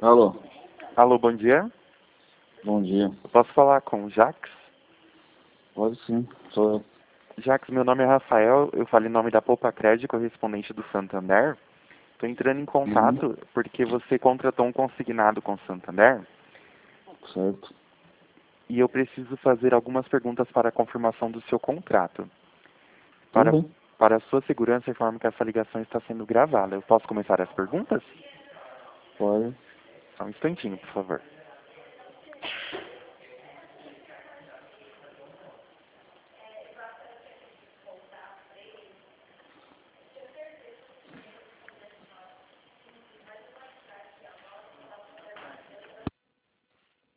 Alô, Alô, bom dia. bom dia. Eu posso falar com o Jax? Pode sim, sou eu. Jax, meu nome é Rafael, eu falo em nome da Poupa Crédito, correspondente do Santander. Estou entrando em contato porque você contratou um consignado com o Santander Certo. e eu preciso fazer algumas perguntas para a confirmação do seu contrato. Tudo Para, bem? para a sua segurança, informo que essa ligação está sendo gravada. Eu posso começar as perguntas? Pode. Só um instantinho, por favor.